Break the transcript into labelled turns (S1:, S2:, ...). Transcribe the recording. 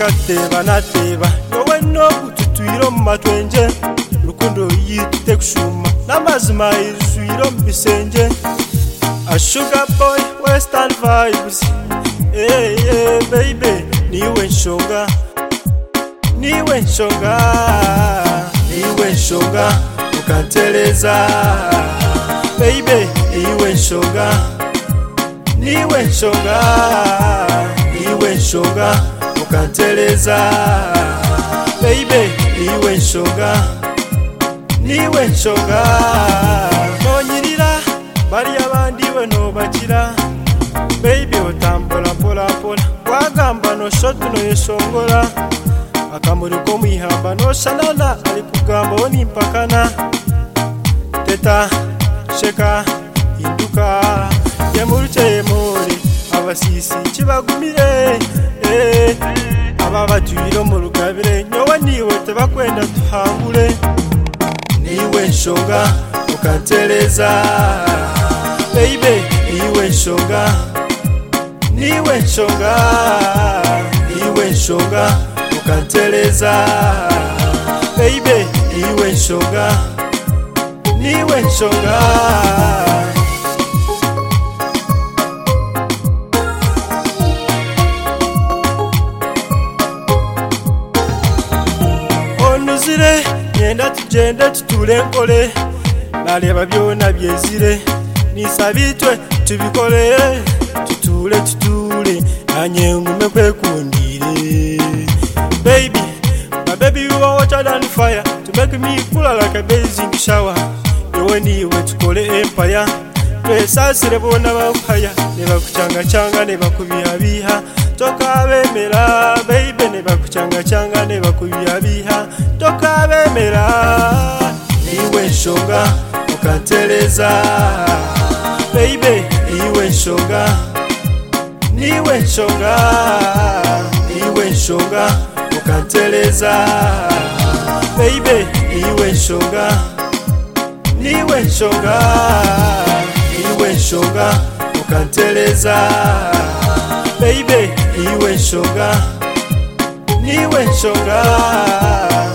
S1: kateba nateba yowe no gututwiro mu matwenje rukundo yitute kushuma namazima izwiro mbisenge a sugar boy western vibes hey baby niwe nshonga ukanteleza baby niwe nshonga ukanteleza baby niwe nshonga nonyirira bari abandi we no bakira baby utambula pola wagamba no shot no yeshongora akamuri ko mwihamba no shanana ari kugamba woni mpakana teta sheka hinduka yamuruche muri abasisi kibagumire aba batwiro mu rugabire nyowe niwe tebakwenda tuhangure niwe nshonga ukanteleza baby niwe nshonga ukanteleza baby niwe nshonga onuzire yenda tugende tutule nkole naleba byona byezire nisabitwe tubikole tutule anye ngume kwekundire baby my baby you are hotter than fire to make me cool like a blazing shower yowe niwe tukole empire twesasire bona bakaya neba kuchanga neba kubihabiha tokabemera baby neba kuchanga neba kubihabiha tokabemera niwe nshonga ukanteleza baby niwe nshonga ukanteleza baby niwe nshonga ukanteleza baby niwe nshonga